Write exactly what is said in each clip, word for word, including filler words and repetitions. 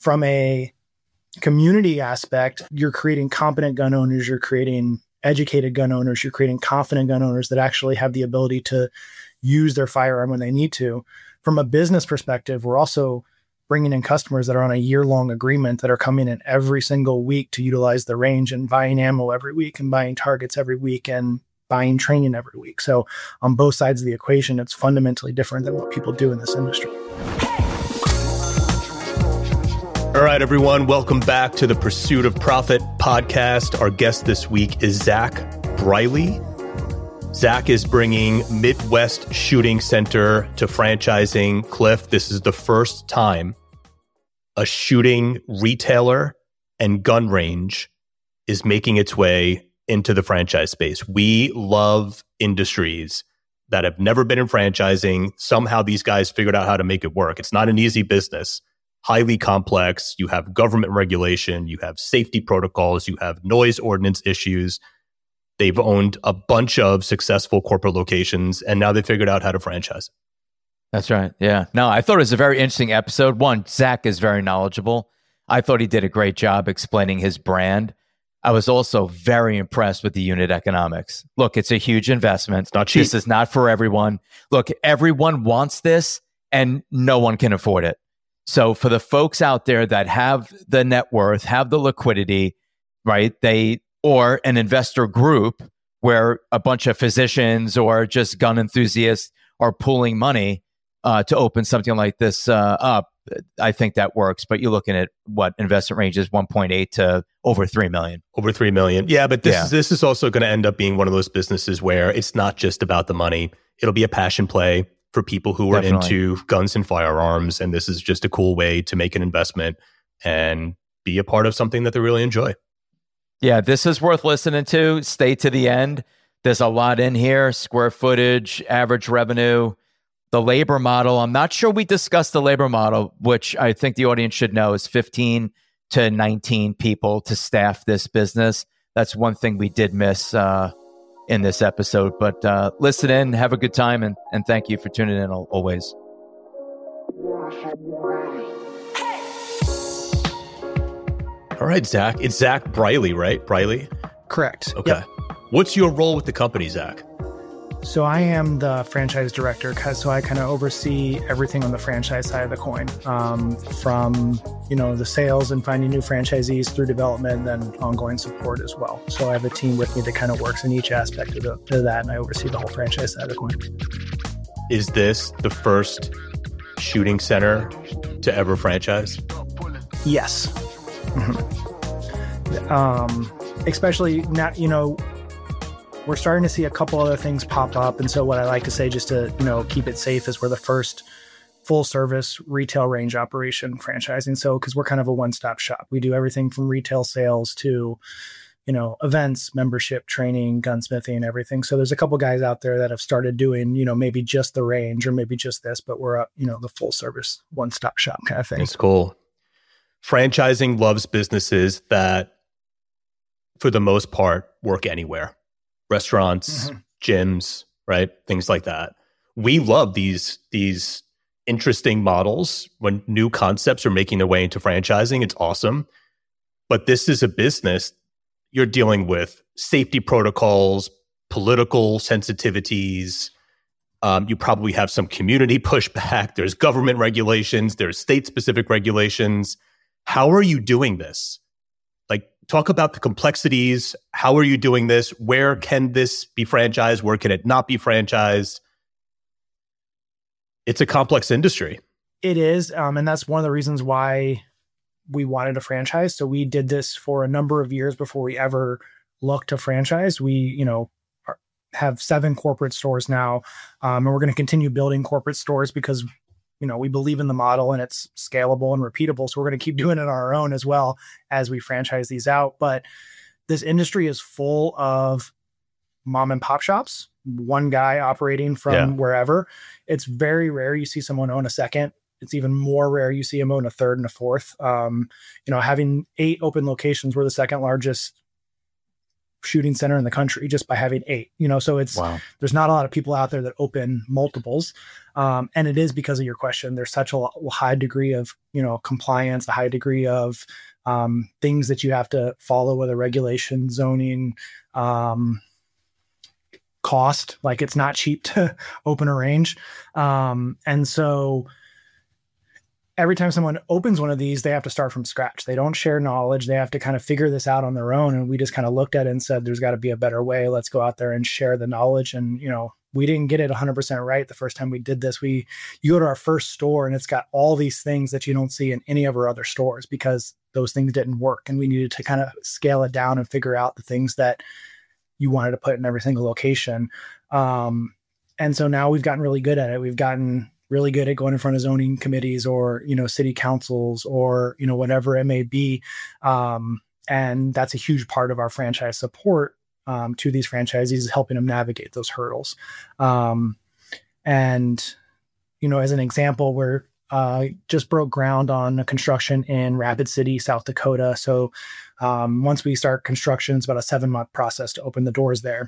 from a community aspect, you're creating competent gun owners, you're creating educated gun owners, you're creating confident gun owners that actually have the ability to use their firearm when they need to. From a business perspective, we're also bringing in customers that are on a year-long agreement that are coming in every single week to utilize the range and buying ammo every week and buying targets every week and buying training every week. So on both sides of the equation, it's fundamentally different than what people do in this industry. All right, everyone. Welcome back to the Pursuit of Profit podcast. Our guest this week is Zach Briley. Zach is bringing Midwest Shooting Center to franchising. Cliff, this is the first time a shooting retailer and gun range is making its way into the franchise space. We love industries that have never been in franchising. Somehow these guys figured out how to make it work. It's not an easy business. Highly complex. You have government regulation, you have safety protocols, you have noise ordinance issues. They've owned a bunch of successful corporate locations, and now they figured out how to franchise. That's right. Yeah. No, I thought it was a very interesting episode. One, Zach is very knowledgeable. I thought he did a great job explaining his brand. I was also very impressed with the unit economics. Look, it's a huge investment. It's not cheap. This is not for everyone. Look, everyone wants this, and no one can afford it. So for the folks out there that have the net worth, have the liquidity, right? They or an investor group where a bunch of physicians or just gun enthusiasts are pooling money uh, to open something like this uh, up. I think that works. But you're looking at what investment range is one point eight to over three million. Over three million. Yeah, but this Yeah. is this is also going to end up being one of those businesses where it's not just about the money. It'll be a passion play for people who are Definitely. into guns and firearms, and this is just a cool way to make an investment and be a part of something that they really enjoy. Yeah, this is worth listening to. Stay to the end. There's a lot in here. Square footage, average revenue, the labor model. I'm not sure we discussed the labor model, which I think the audience should know is fifteen to nineteen people to staff this business. That's one thing we did miss uh, in this episode. But uh, listen in, have a good time, and, and thank you for tuning in al- always. All right, Zach. It's Zach Briley, right? Briley? Correct. Okay. Yep. What's your role with the company, Zach? So I am the franchise director, 'cause- so I kind of oversee everything on the franchise side of the coin, um, from you know the sales and finding new franchisees through development, and then ongoing support as well. So I have a team with me that kind of works in each aspect of, the, of that, and I oversee the whole franchise side of the coin. Is this the first shooting center to ever franchise? Yes. Mhm. Um, especially now, you know, we're starting to see a couple other things pop up. And so what I like to say, just to, you know, keep it safe, is we're the first full service retail range operation franchising. So, cause we're kind of a one-stop shop. We do everything from retail sales to, you know, events, membership, training, gunsmithing, everything. So there's a couple guys out there that have started doing, you know, maybe just the range or maybe just this, but we're up, you know, the full service one-stop shop kind of thing. It's cool. Franchising loves businesses that, for the most part, work anywhere. Restaurants, mm-hmm. gyms, right? Things like that. We love these, these interesting models when new concepts are making their way into franchising. It's awesome. But this is a business. You're dealing with safety protocols, political sensitivities. Um, you probably have some community pushback. There's government regulations. There's state-specific regulations. How are you doing this? Like, talk about the complexities. How are you doing this? Where can this be franchised? Where can it not be franchised? It's a complex industry. It is. Um, and that's one of the reasons why we wanted a franchise. So we did this for a number of years before we ever looked to franchise. We, you know, are, have seven corporate stores now. Um, and we're going to continue building corporate stores because you know, we believe in the model and it's scalable and repeatable. So we're going to keep doing it on our own as well as we franchise these out. But this industry is full of mom and pop shops, one guy operating from yeah. wherever. It's very rare you see someone own a second. It's even more rare you see them own a third and a fourth. Um, you know, having eight open locations, we're the second largest shooting center in the country just by having eight, you know, so it's, wow. There's not a lot of people out there that open multiples. Um, and it is because of your question. There's such a high degree of, you know, compliance, a high degree of um, things that you have to follow, whether regulation, zoning, um, cost, like it's not cheap to open a range. Um, and so every time someone opens one of these, they have to start from scratch. They don't share knowledge. They have to kind of figure this out on their own. And we just kind of looked at it and said, there's got to be a better way. Let's go out there and share the knowledge. And, you know, we didn't get it one hundred percent right the first time we did this. We, you go to our first store and it's got all these things that you don't see in any of our other stores because those things didn't work. And we needed to kind of scale it down and figure out the things that you wanted to put in every single location. Um, and so now we've gotten really good at it. We've gotten really good at going in front of zoning committees or, you know, city councils or, you know, whatever it may be. Um, and that's a huge part of our franchise support um, to these franchisees, is helping them navigate those hurdles. Um, and, you know, as an example, we're uh, just broke ground on a construction in Rapid City, South Dakota. So um, once we start construction, it's about a seven month process to open the doors there.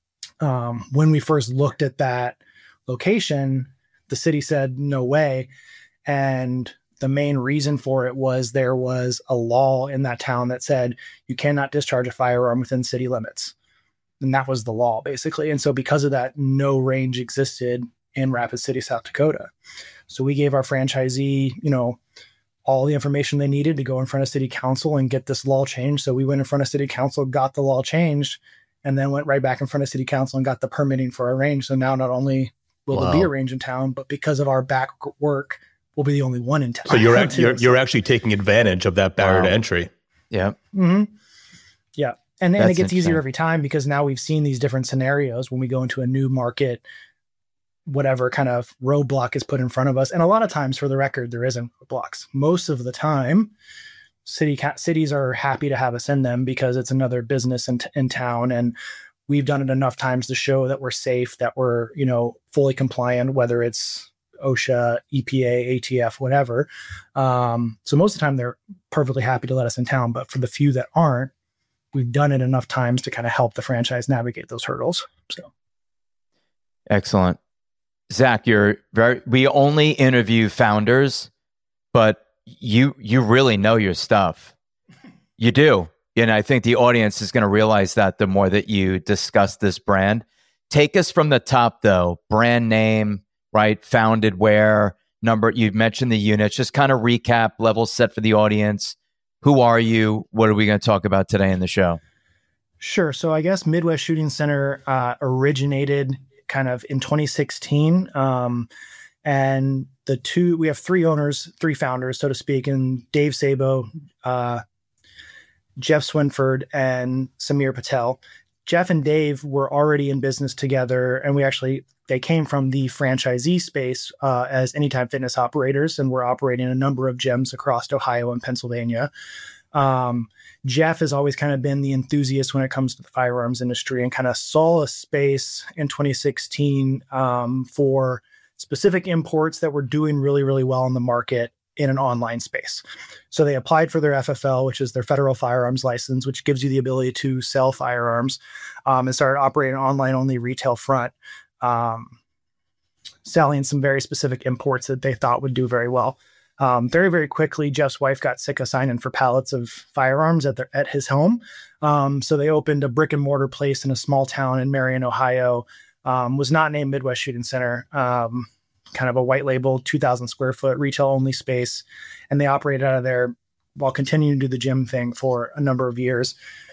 Um, when we first looked at that location, the city said, no way. And the main reason for it was there was a law in that town that said you cannot discharge a firearm within city limits. And that was the law, basically. And so because of that, no range existed in Rapid City, South Dakota. So we gave our franchisee, you know, all the information they needed to go in front of city council and get this law changed. So we went in front of city council, got the law changed, and then went right back in front of city council and got the permitting for our range. So now not only will wow. there be a range in town, but because of our back work, we'll be the only one in town. So you're act- you're, you're actually taking advantage of that barrier wow. to entry. Yeah. Mm-hmm. Yeah. And, and it gets easier every time because now we've seen these different scenarios when we go into a new market, whatever kind of roadblock is put in front of us. And a lot of times, for the record, there isn't roadblocks. Most of the time, city ca- cities are happy to have us in them because it's another business in, t- in town. And we've done it enough times to show that we're safe, that we're, you know, fully compliant, whether it's OSHA, E P A, A T F, whatever. Um, so most of the time they're perfectly happy to let us in town. But for the few that aren't, we've done it enough times to kind of help the franchise navigate those hurdles. So, excellent. Zach, you're very, we only interview founders, but you, you really know your stuff. You do. And I think the audience is going to realize that the more that you discuss this brand. Take us from the top, though. Brand name, right? Founded where? Number, you mentioned the units. Just kind of recap, level set for the audience. Who are you? What are we going to talk about today in the show? Sure. So I guess Midwest Shooting Center uh, originated kind of in twenty sixteen. Um, and the two, we have three owners, three founders, so to speak, and Dave Sabo, uh, Jeff Swinford, and Samir Patel. Jeff and Dave were already in business together, and we actually, they came from the franchisee space uh, as Anytime Fitness operators, and we're operating a number of gyms across Ohio and Pennsylvania. Um, Jeff has always kind of been the enthusiast when it comes to the firearms industry and kind of saw a space in twenty sixteen um, for specific imports that were doing really, really well in the market in an online space. So they applied for their F F L, which is their federal firearms license, which gives you the ability to sell firearms, um, and started operating an online only retail front, um, selling some very specific imports that they thought would do very well. Um, very, very quickly, Jeff's wife got sick of signing for pallets of firearms at their, at his home. Um, so they opened a brick and mortar place in a small town in Marion, Ohio, um, was not named Midwest Shooting Center, um, kind of a white label, two thousand square foot retail only space. And they operated out of there while continuing to do the gym thing for a number of years.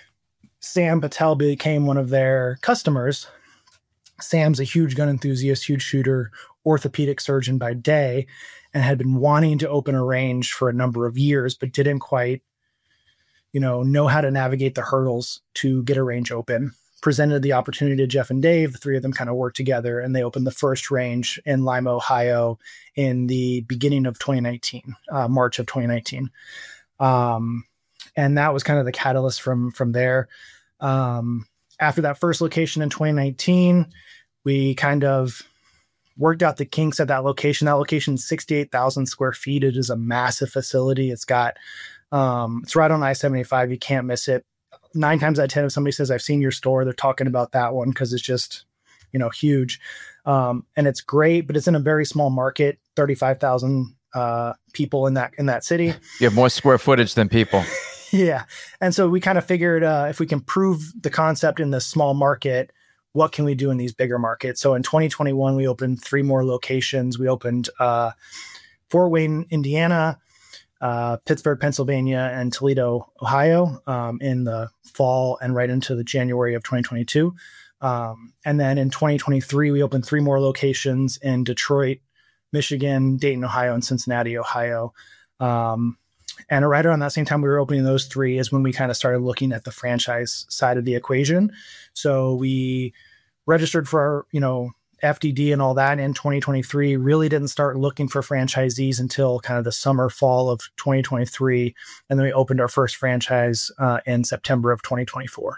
Sam Patel became one of their customers. Sam's a huge gun enthusiast, huge shooter, orthopedic surgeon by day, and had been wanting to open a range for a number of years, but didn't quite, you know, know how to navigate the hurdles to get a range open. Presented the opportunity to Jeff and Dave. The three of them kind of worked together, and they opened the first range in Lima, Ohio in the beginning of twenty nineteen, uh, March of twenty nineteen. Um, and that was kind of the catalyst from, from there. Um, after that first location in twenty nineteen, we kind of worked out the kinks at that location. That location is sixty-eight thousand square feet. It is a massive facility. It's got, um, it's right on I seventy-five. You can't miss it. nine times out of ten, if somebody says, I've seen your store, they're talking about that one because it's just, you know, huge. Um, and it's great, but it's in a very small market, thirty-five thousand uh, people in that in that city. You have more square footage than people. Yeah. And so we kind of figured uh, if we can prove the concept in this small market, what can we do in these bigger markets? So in twenty twenty-one, we opened three more locations. We opened uh, Fort Wayne, Indiana, uh, Pittsburgh, Pennsylvania, and Toledo, Ohio um, in the fall and right into the January of twenty twenty-two. Um, and then in twenty twenty-three, we opened three more locations in Detroit, Michigan, Dayton, Ohio, and Cincinnati, Ohio. Um, and right around that same time we were opening those three is when we kind of started looking at the franchise side of the equation. So we registered for our, you know, F D D and all that in twenty twenty-three, really didn't start looking for franchisees until kind of the summer, fall of twenty twenty-three. And then we opened our first franchise uh, in September of twenty twenty-four.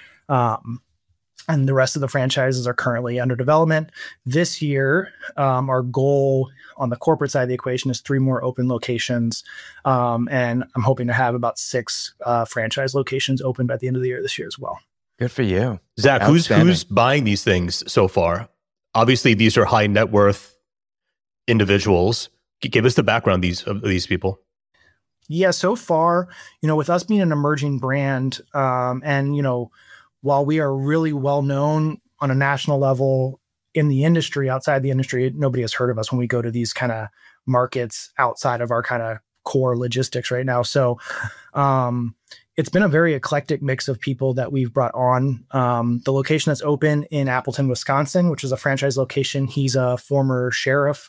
Um, And the rest of the franchises are currently under development. This year, um, our goal on the corporate side of the equation is three more open locations. Um, and I'm hoping to have about six uh, franchise locations open by the end of the year this year as well. Good for you. Zach, who's who's buying these things so far? Obviously, these are high net worth individuals. Give us the background these of these people. Yeah, so far, you know, with us being an emerging brand um, and, you know, while we are really well known on a national level in the industry, outside the industry, nobody has heard of us when we go to these kind of markets outside of our kind of core logistics right now. So um, it's been a very eclectic mix of people that we've brought on. Um, the location that's open in Appleton, Wisconsin, which is a franchise location, he's a former sheriff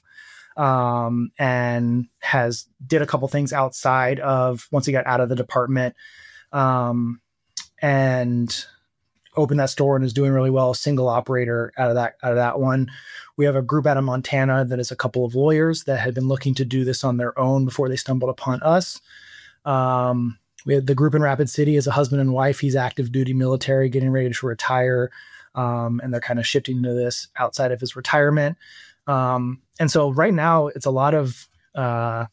um, and has did a couple things outside of once he got out of the department. Um, and opened that store and is doing really well. Single operator out of that, out of that one. We have a group out of Montana that is a couple of lawyers that had been looking to do this on their own before they stumbled upon us. Um, we had the group in Rapid City is a husband and wife. He's active duty military, getting ready to retire. Um, and they're kind of shifting into this outside of his retirement. Um, and so right now it's a lot of, uh,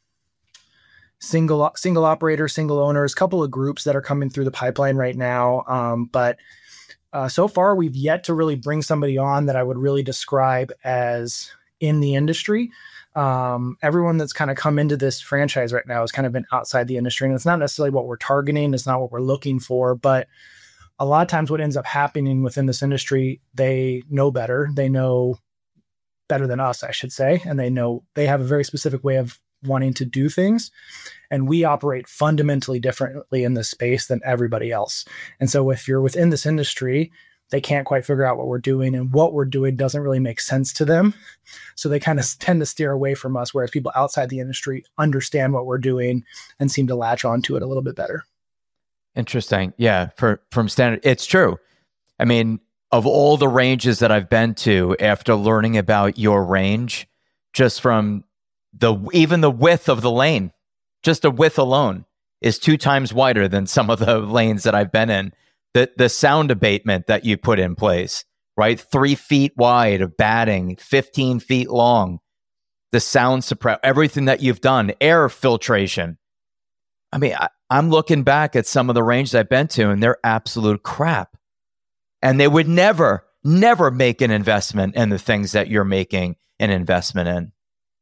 single, single operators, single owners, couple of groups that are coming through the pipeline right now. Um, but Uh, so far, we've yet to really bring somebody on that I would really describe as in the industry. Um, everyone that's kind of come into this franchise right now has kind of been outside the industry. And it's not necessarily what we're targeting. It's not what we're looking for. But a lot of times what ends up happening within this industry, they know better. They know better than us, I should say. And they know they have a very specific way of wanting to do things. And we operate fundamentally differently in this space than everybody else. And so if you're within this industry, they can't quite figure out what we're doing, and what we're doing doesn't really make sense to them. So they kind of tend to steer away from us, whereas people outside the industry understand what we're doing and seem to latch onto it a little bit better. Interesting. Yeah. For, from standard, it's true. I mean, of all the ranges that I've been to after learning about your range, just from the, even the width of the lane, just the width alone is two times wider than some of the lanes that I've been in. The the sound abatement that you put in place, right? Three feet wide of batting, fifteen feet long, the sound suppress, everything that you've done, air filtration. I mean, I, I'm looking back at some of the ranges I've been to and they're absolute crap. And they would never, never make an investment in the things that you're making an investment in.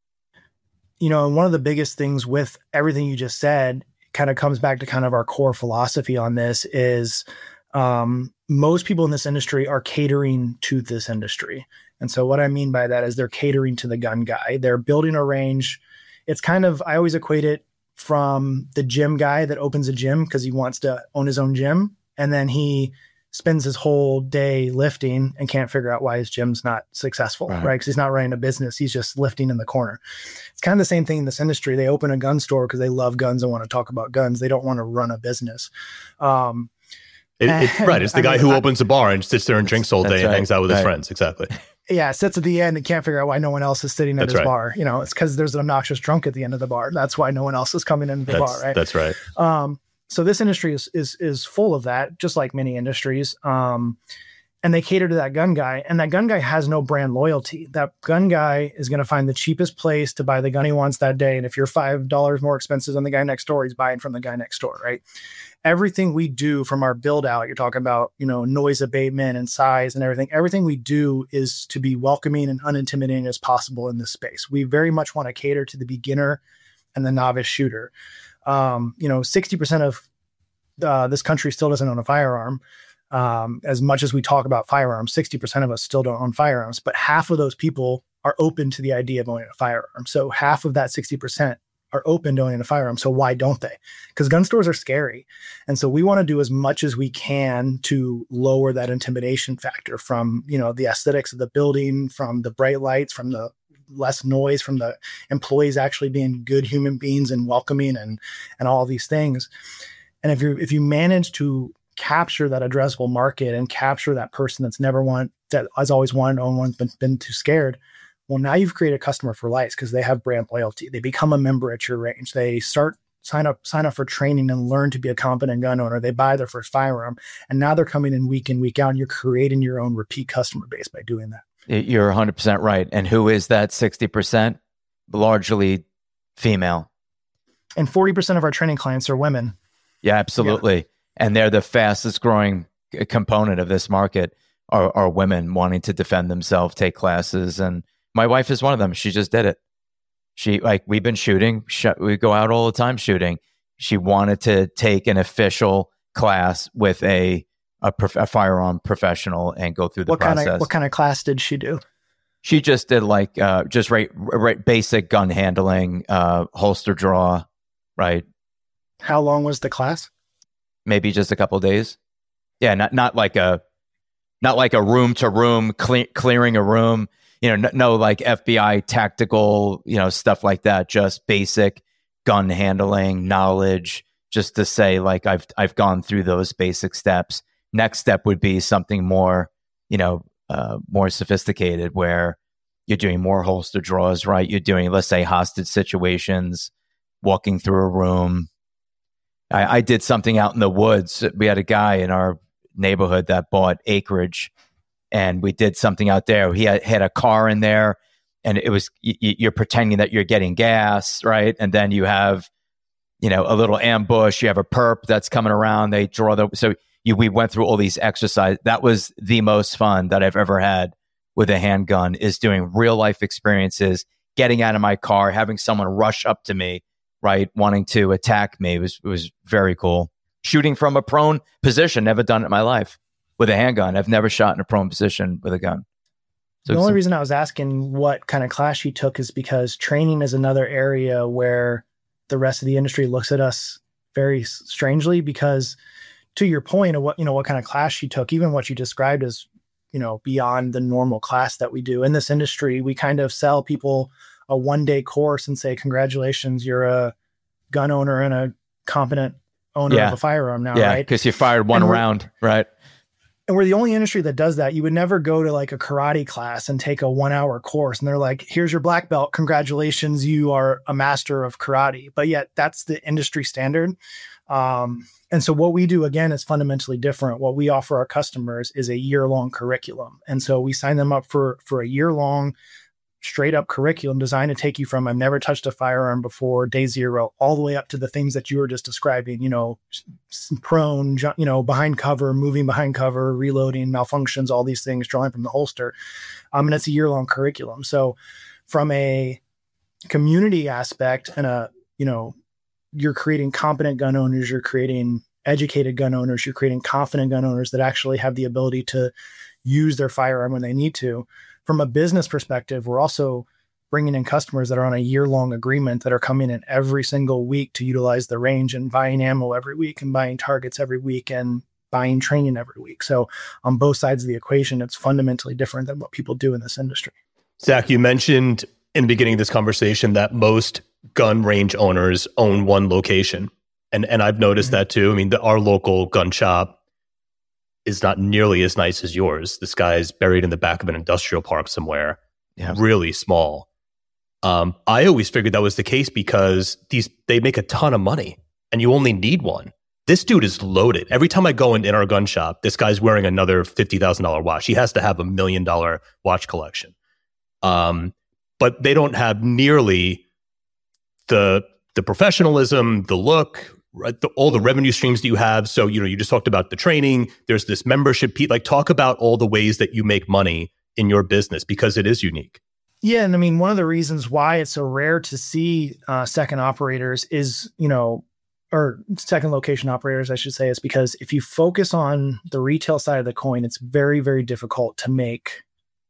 You know, and one of the biggest things with everything you just said kind of comes back to kind of our core philosophy on this is um, most people in this industry are catering to this industry. And so what I mean by that is they're catering to the gun guy. They're building a range. It's kind of, I always equate it from the gym guy that opens a gym because he wants to own his own gym. And then he spends his whole day lifting and can't figure out why his gym's not successful, right? Because right? he's not running a business. He's just lifting in the corner. It's kind of the same thing in this industry. They open a gun store because they love guns and want to talk about guns. They don't want to run a business. Um, it, it, right. It's the I guy mean, who I, opens a bar and sits there and drinks all day and right, hangs out with right. his friends. Exactly. Yeah. Sits at the end and can't figure out why no one else is sitting at that's his right. bar. You know, it's because there's an obnoxious drunk at the end of the bar. That's why no one else is coming into the that's, bar. Right. That's right. Um, So this industry is is is full of that, just like many industries. Um, and they cater to that gun guy, and that gun guy has no brand loyalty. That gun guy is going to find the cheapest place to buy the gun he wants that day. And if you're five dollars more expensive than the guy next door, he's buying from the guy next door, right? Everything we do from our build out, you're talking about, you know, noise abatement and size and everything. Everything we do is to be welcoming and unintimidating as possible in this space. We very much want to cater to the beginner and the novice shooter. Um, you know, sixty percent of uh, this country still doesn't own a firearm. Um, as much as we talk about firearms, sixty percent of us still don't own firearms, but half of those people are open to the idea of owning a firearm. So half of that sixty percent are open to owning a firearm. So why don't they? Because gun stores are scary. And so we want to do as much as we can to lower that intimidation factor from, you know, the aesthetics of the building, from the bright lights, from the less noise, from the employees actually being good human beings and welcoming and, and all these things. And if you if you manage to capture that addressable market and capture that person that's never want, that has always wanted to own one, been, been too scared, well, now you've created a customer for life because they have brand loyalty. They become a member at your range. They start sign up sign up for training and learn to be a competent gun owner. They buy their first firearm, and now they're coming in week in, week out, and you're creating your own repeat customer base by doing that. You're one hundred percent right. And who is that sixty percent? Largely female. And forty percent of our training clients are women. Yeah, absolutely. Yeah. And they're the fastest growing component of this market are, are women wanting to defend themselves, take classes. And my wife is one of them. She just did it. She, like, we've been shooting. Sh- we go out all the time shooting. She wanted to take an official class with a a, prof- a firearm professional and go through the what process. Kind of, what kind of class did she do? She just did like uh, just right, right, basic gun handling, uh, holster draw, right? How long was the class? Maybe just a couple of days. Yeah, not not like a not like a room to room cle- clearing a room. You know, no, no like F B I tactical, you know, stuff like that. Just basic gun handling knowledge. Just to say, like, I've I've gone through those basic steps. Next step would be something more, you know, uh, more sophisticated, where you're doing more holster draws, right? You're doing, let's say, hostage situations, walking through a room. I, I did something out in the woods. We had a guy in our neighborhood that bought acreage, and we did something out there. He had, had a car in there, and it was y- you're pretending that you're getting gas, right? And then you have, you know, a little ambush. You have a perp that's coming around. They draw the so you, we went through all these exercises. That was the most fun that I've ever had with a handgun. Is doing real life experiences, getting out of my car, having someone rush up to me, right, wanting to attack me. It was it was very cool. Shooting from a prone position, never done it in my life with a handgun. I've never shot in a prone position with a gun. So the only some, reason I was asking what kind of class she took is because training is another area where the rest of the industry looks at us very strangely, because to your point of what, you know, what kind of class she took, even what you described as, you know, beyond the normal class that we do in this industry, we kind of sell people a one day course and say, congratulations, you're a gun owner and a competent owner yeah. of a firearm now, yeah, right? Because you fired one round, right? And we're the only industry that does that. You would never go to like a karate class and take a one hour course and they're like, here's your black belt. Congratulations, you are a master of karate. But yet that's the industry standard. Um, and so what we do, again, is fundamentally different. What we offer our customers is a year long curriculum. And so we sign them up for, for a year long straight up curriculum designed to take you from I've never touched a firearm before, day zero, all the way up to the things that you were just describing, you know, prone, you know, behind cover, moving behind cover, reloading, malfunctions, all these things, drawing from the holster. Um, and it's a year long curriculum. So from a community aspect and a, you know, you're creating competent gun owners, you're creating educated gun owners, you're creating confident gun owners that actually have the ability to use their firearm when they need to. From a business perspective, we're also bringing in customers that are on a year-long agreement that are coming in every single week to utilize the range and buying ammo every week and buying targets every week and buying training every week. So on both sides of the equation, it's fundamentally different than what people do in this industry. Zach, you mentioned in the beginning of this conversation that most gun range owners own one location. And and I've noticed mm-hmm. that too. I mean, the, our local gun shop is not nearly as nice as yours. This guy's buried in the back of an industrial park somewhere, yeah. really small. Um, I always figured that was the case because these they make a ton of money and you only need one. this dude is loaded. Every time I go in, in our gun shop, this guy's wearing another fifty thousand dollars watch. He has to have a million dollar watch collection. Um, but they don't have nearly the the professionalism, the look, right, the, all the revenue streams that you have. So, you know, you just talked about the training. There's this membership piece. Like, talk about all the ways that you make money in your business, because it is unique. Yeah. And I mean, one of the reasons why it's so rare to see uh, second operators is, you know, or second location operators, I should say, is because if you focus on the retail side of the coin, it's very, very difficult to make,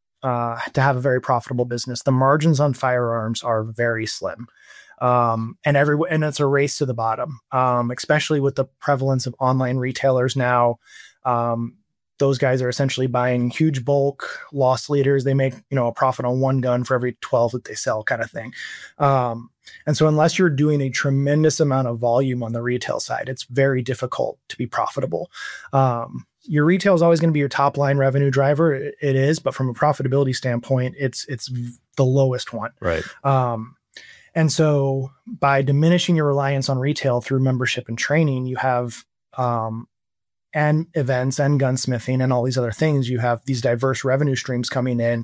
uh, to have a very profitable business. The margins on firearms are very slim. Um, and every, and it's a race to the bottom, um, especially with the prevalence of online retailers now. Um, those guys are essentially buying huge bulk loss leaders. They make, you know, a profit on one gun for every twelve that they sell, kind of thing. Um, and so unless you're doing a tremendous amount of volume on the retail side, it's very difficult to be profitable. Um, your retail is always going to be your top line revenue driver. It, it is, but from a profitability standpoint, it's, it's the lowest one. Right. Um, And so by diminishing your reliance on retail through membership and training, you have, um, and events and gunsmithing and all these other things, you have these diverse revenue streams coming in.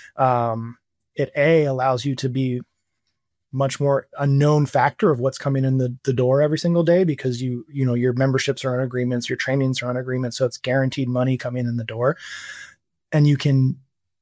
Um, it A, allows you to be much more a known factor of what's coming in the, the door every single day, because you, you know, your memberships are on agreements, your trainings are on agreements. So it's guaranteed money coming in the door, and you can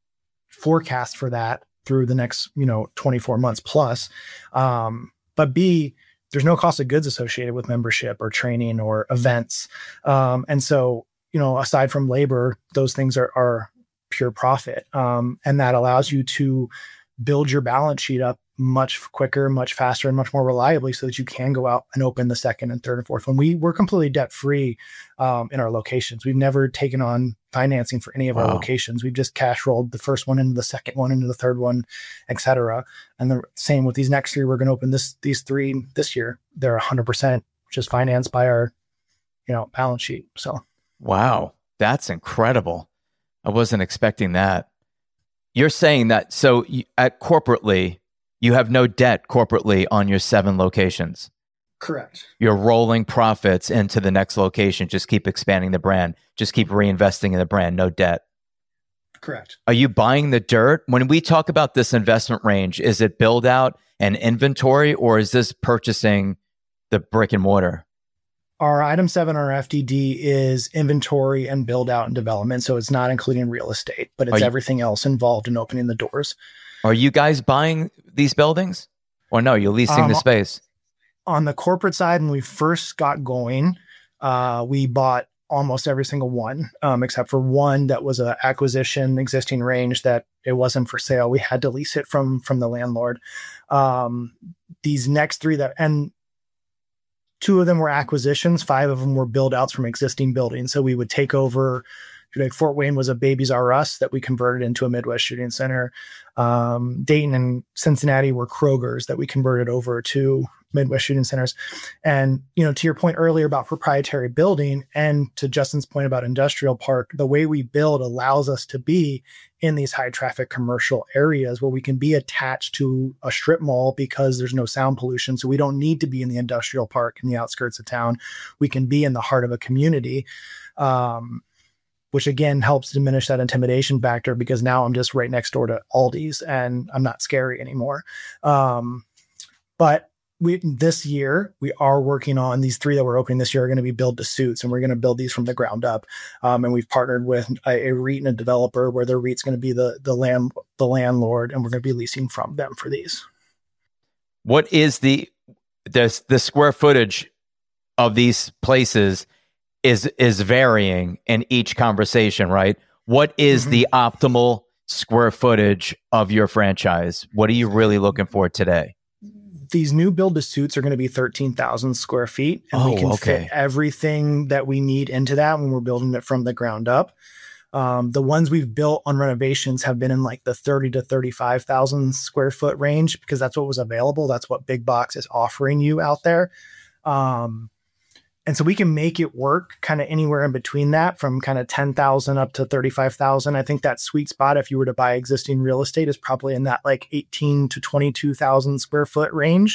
forecast for that through the next, you know, twenty-four months plus. Um, but B, there's no cost of goods associated with membership or training or events. Um, and so, you know, aside from labor, those things are, are pure profit. Um, and that allows you to build your balance sheet up much quicker, much faster, and much more reliably, so that you can go out and open the second and third and fourth one. We we're completely debt free um, in our locations. We've never taken on financing for any of wow. our locations. We've just cash rolled the first one into the second one, into the third one, et cetera. And the same with these next three. We're going to open this these three this year. They're one hundred percent just financed by our, you know, balance sheet. So, wow, that's incredible. I wasn't expecting that. You're saying that so you, at corporately, you have no debt corporately on your seven locations. Correct. You're rolling profits into the next location. Just keep expanding the brand. Just keep reinvesting in the brand. No debt. Correct. Are you buying the dirt? When we talk about this investment range, is it build out and inventory, or is this purchasing the brick and mortar? Our item seven, our F D D, is inventory and build out and development. So it's not including real estate, but it's you, everything else involved in opening the doors. Are you guys buying these buildings, or no, you're leasing um, the space? On the corporate side, when we first got going, uh, we bought almost every single one, um, except for one that was an acquisition, existing range that it wasn't for sale. We had to lease it from from the landlord. Um, these next three that, and two of them were acquisitions, five of them were build outs from existing buildings. So we would take over. Like Fort Wayne was a Babies R Us that we converted into a Midwest Shooting Center. Um, Dayton and Cincinnati were Kroger's that we converted over to Midwest Shooting Centers. And, you know, to your point earlier about proprietary building, and to Justin's point about industrial park, the way we build allows us to be in these high traffic commercial areas where we can be attached to a strip mall because there's no sound pollution. So we don't need to be in the industrial park in the outskirts of town. We can be in the heart of a community. Um, which again helps diminish that intimidation factor, because now I'm just right next door to Aldi's and I'm not scary anymore. Um, but we, this year, we are working on these three that we're opening this year are going to be build to suits, and we're going to build these from the ground up. Um, and we've partnered with a, a REIT and a developer where the REIT's going to be the, the land, the landlord, and we're going to be leasing from them for these. What is the, the, the square footage of these places is is varying in each conversation, right? What is mm-hmm. the optimal square footage of your franchise? What are you really looking for today? These new build to suits are going to be thirteen thousand square feet, and oh, we can okay. fit everything that we need into that when we're building it from the ground up. Um, the ones we've built on renovations have been in like the thirty to thirty-five thousand square foot range, because that's what was available. That's what Big Box is offering you out there. Um, And so we can make it work kind of anywhere in between that, from kind of ten thousand up to thirty-five thousand. I think that sweet spot, if you were to buy existing real estate, is probably in that like eighteen to twenty-two thousand square foot range.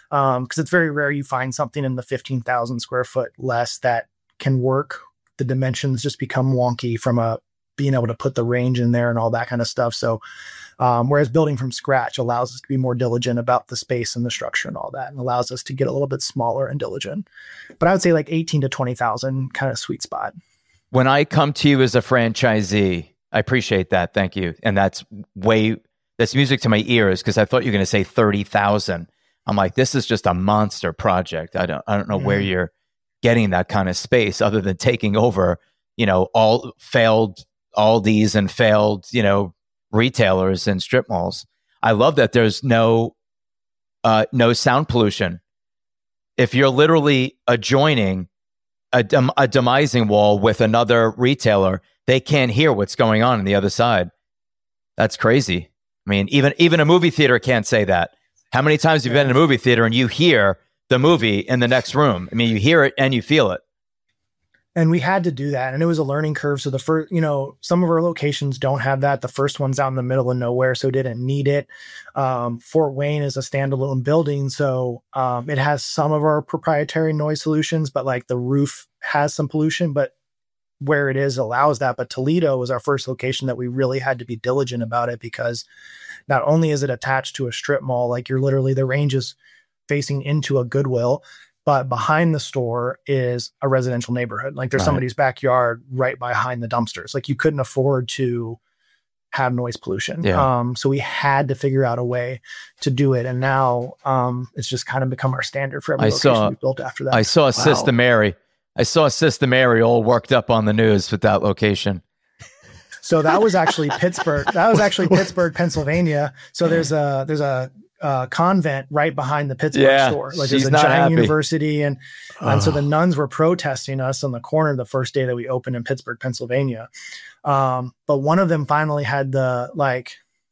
Um, because it's very rare you find something in the fifteen thousand square foot less that can work. The dimensions just become wonky from a being able to put the range in there and all that kind of stuff. So, um, whereas building from scratch allows us to be more diligent about the space and the structure and all that, and allows us to get a little bit smaller and diligent. But I would say like eighteen to twenty thousand kind of sweet spot. When I come to you as a franchisee, I appreciate that. Thank you. And that's way, that's music to my ears, because I thought you were going to say thirty thousand. I'm like, this is just a monster project. I don't, I don't know mm. where you're getting that kind of space other than taking over, you know, all failed Aldi's and failed, you know, retailers and strip malls. I love that there's no, uh, no sound pollution. If you're literally adjoining a, dem- a demising wall with another retailer, they can't hear what's going on on the other side. That's crazy. I mean, even even a movie theater can't say that. How many times have you been in a movie theater and you hear the movie in the next room? I mean, you hear it and you feel it. And we had to do that. And it was a learning curve. So the first, you know, some of our locations don't have that. The first one's out in the middle of nowhere, so didn't need it. Um, Fort Wayne is a standalone building. So um, it has some of our proprietary noise solutions, but like the roof has some pollution, but where it is allows that. But Toledo was our first location that we really had to be diligent about it, because not only is it attached to a strip mall, like you're literally, the range is facing into a Goodwill, but behind the store is a residential neighborhood. Like there's right. somebody's backyard right behind the dumpsters. Like you couldn't afford to have noise pollution. Yeah. Um, so we had to figure out a way to do it. And now um, it's just kind of become our standard for every I location saw, we built after that. I saw wow. Sister Mary. I saw Sister Mary all worked up on the news with that location. So that was actually Pittsburgh. That was actually Pittsburgh, Pennsylvania. So there's a, there's a, Uh, convent right behind the Pittsburgh yeah, store. Like there's a giant happy. university. And, oh. and so the nuns were protesting us on the corner the first day that we opened in Pittsburgh, Pennsylvania. Um, but one of them finally had the like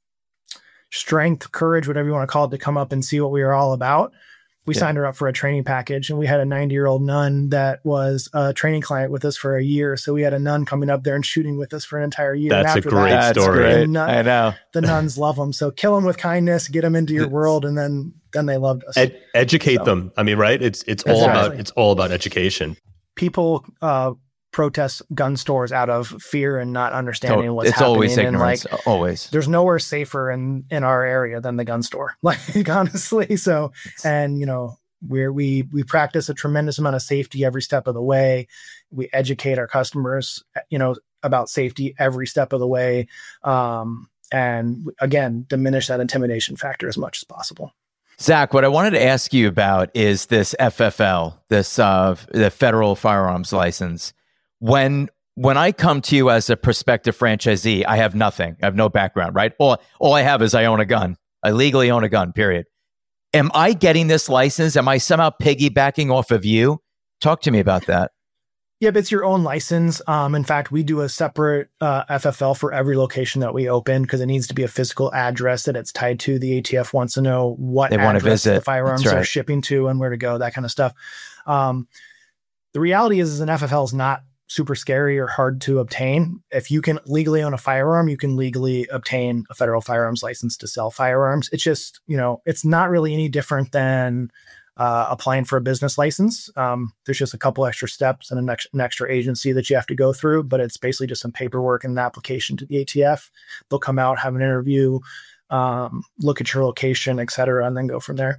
strength, courage, whatever you want to call it, to come up and see what we were all about. We yeah. signed her up for a training package, and we had a ninety year old nun that was a training client with us for a year. So we had a nun coming up there and shooting with us for an entire year. That's and after a great that, story. Nun, I know. The nuns love them. So kill them with kindness, get them into your world. And then, then they loved us. Ed- educate so. them. I mean, right. It's, it's all exactly. about, it's all about education. People, uh, protest gun stores out of fear and not understanding what's it's happening. Always and ignorance. like, always. There's nowhere safer in, in our area than the gun store. Like honestly. So, and you know, where we, we practice a tremendous amount of safety every step of the way. We educate our customers, you know, about safety every step of the way. Um, and again, diminish that intimidation factor as much as possible. Zach, what I wanted to ask you about is this F F L, this, uh, the federal firearms license. When, when I come to you as a prospective franchisee, I have nothing. I have no background, right? All, all I have is I own a gun. I legally own a gun, period. Am I getting this license? Am I somehow piggybacking off of you? Talk to me about that. Yeah, but it's your own license. Um, in fact, we do a separate uh, F F L for every location that we open, because it needs to be a physical address that it's tied to. The A T F wants to know what they want to visit the firearms right. are shipping to and where to go, that kind of stuff. Um, the reality is, is an F F L is not super scary or hard to obtain. If you can legally own a firearm, you can legally obtain a federal firearms license to sell firearms. It's just, you know, it's not really any different than uh, applying for a business license. Um, there's just a couple extra steps and an, ex- an extra agency that you have to go through, but it's basically just some paperwork and an application to the A T F. They'll come out, have an interview, um, look at your location, et cetera, and then go from there.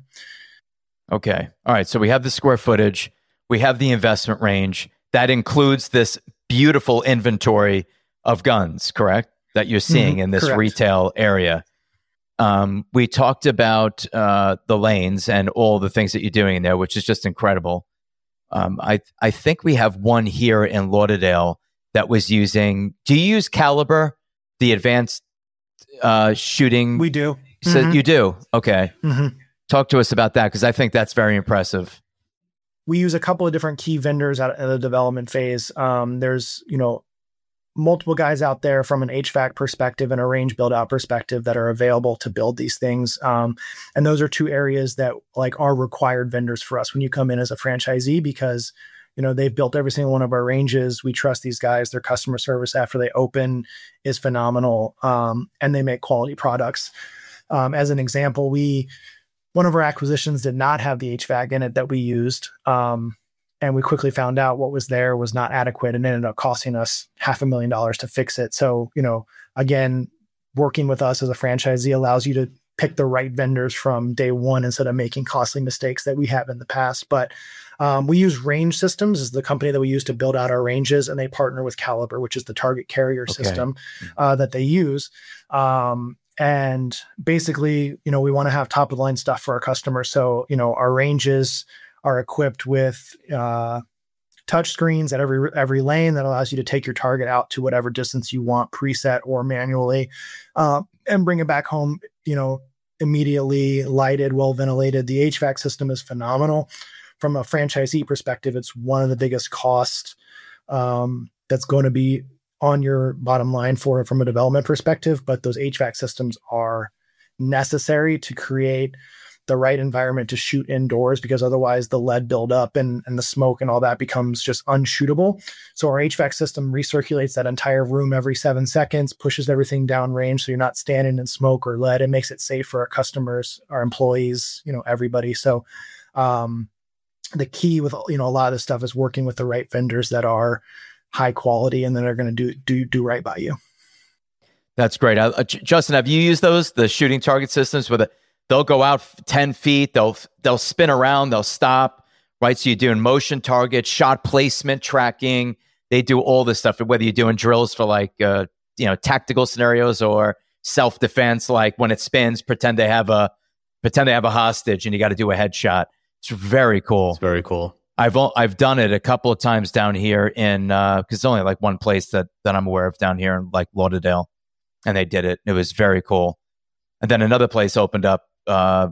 Okay. All right. So we have the square footage. We have the investment range. That includes this beautiful inventory of guns, correct? That you're seeing mm-hmm, in this correct. retail area. Um, we talked about uh, the lanes and all the things that you're doing in there, which is just incredible. Um, I I think we have one here in Lauderdale that was using. Do you use Caliber, the advanced uh, shooting? We do. So mm-hmm. you do. Okay. Mm-hmm. Talk to us about that, because I think that's very impressive. We use a couple of different key vendors out of the development phase. Um, there's, you know, multiple guys out there from an H V A C perspective and a range build out perspective that are available to build these things. Um, and those are two areas that like are required vendors for us when you come in as a franchisee, because, you know, they've built every single one of our ranges. We trust these guys. Their customer service after they open is phenomenal. Um, and they make quality products. Um, as an example, we, one of our acquisitions did not have the H V A C in it that we used. Um, and we quickly found out what was there was not adequate and ended up costing us half a million dollars to fix it. So, you know, again, working with us as a franchisee allows you to pick the right vendors from day one instead of making costly mistakes that we have in the past. But um, we use Range Systems is the company that we use to build out our ranges, and they partner with Caliber, which is the target carrier okay. system uh, that they use. Um, and basically, you know, we want to have top of the line stuff for our customers. So, you know, our ranges are equipped with uh, touch screens at every every lane that allows you to take your target out to whatever distance you want, preset or manually, uh, and bring it back home, you know, immediately, lighted, well ventilated. The H V A C system is phenomenal. From a franchisee perspective, it's one of the biggest costs um, that's going to be on your bottom line for from a development perspective. But those H V A C systems are necessary to create the right environment to shoot indoors, because otherwise the lead buildup and, and the smoke and all that becomes just unshootable. So our H V A C system recirculates that entire room every seven seconds, pushes everything downrange so you're not standing in smoke or lead. It makes it safe for our customers, our employees, you know, everybody. So um, the key with, you know, a lot of this stuff is working with the right vendors that are high quality and that are going to do do do right by you. That's great. Uh, Justin, have you used those, the shooting target systems with it? They'll go out ten feet, they'll they'll spin around, they'll stop, right? So you're doing motion target, shot placement tracking. They do all this stuff, whether you're doing drills for like, uh, you know, tactical scenarios or self-defense, like when it spins, pretend they have a pretend they have a hostage and you got to do a headshot. It's very cool. It's very cool. I've I've done it a couple of times down here in, uh, because it's only like one place that, that I'm aware of down here in like Lauderdale, and they did it. It was very cool. And then another place opened up, uh,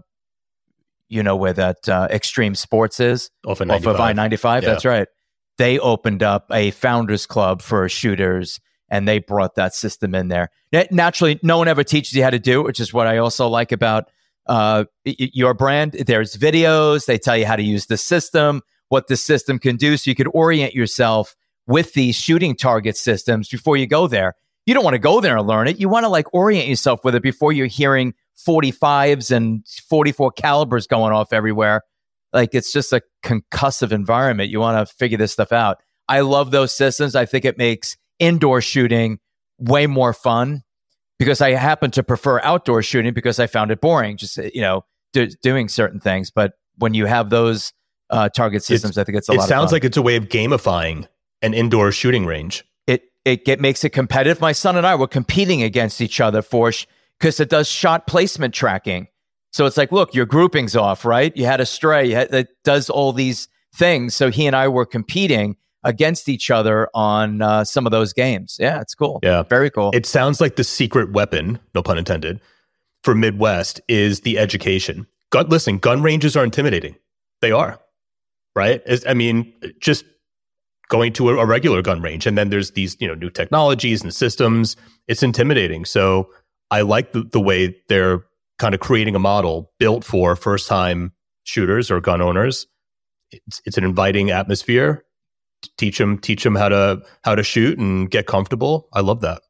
you know, where that uh, Extreme Sports is, off of, off of I ninety-five. Yeah. That's right. They opened up a founders club for shooters, and they brought that system in there. Naturally, no one ever teaches you how to do it, which is what I also like about uh, your brand. There's videos. They tell you how to use the system, what the system can do, so you could orient yourself with these shooting target systems before you go there. You don't want to go there and learn it. You want to like orient yourself with it before you're hearing forty-fives and forty-four calibers going off everywhere. Like, it's just a concussive environment. You want to figure this stuff out. I love those systems. I think it makes indoor shooting way more fun, because I happen to prefer outdoor shooting because I found it boring, just, you know, do, doing certain things. But when you have those uh, target systems, it's, I think it's a it lot of fun. It sounds like it's a way of gamifying an indoor shooting range. It it get, makes it competitive. My son and I were competing against each other for because it does shot placement tracking. So it's like, look, your grouping's off, right? You had a stray. You had, it does all these things. So he and I were competing against each other on uh, some of those games. Yeah, it's cool. Yeah, very cool. It sounds like the secret weapon, no pun intended, for Midwest is the education. Gun, listen, gun ranges are intimidating. They are, right? It's, I mean, just going to a, a regular gun range, and then there's these, you know, new technologies and systems. It's intimidating. So I like the, the way they're kind of creating a model built for first-time shooters or gun owners. It's, it's an inviting atmosphere. Teach them, teach them how to how to shoot and get comfortable. I love that.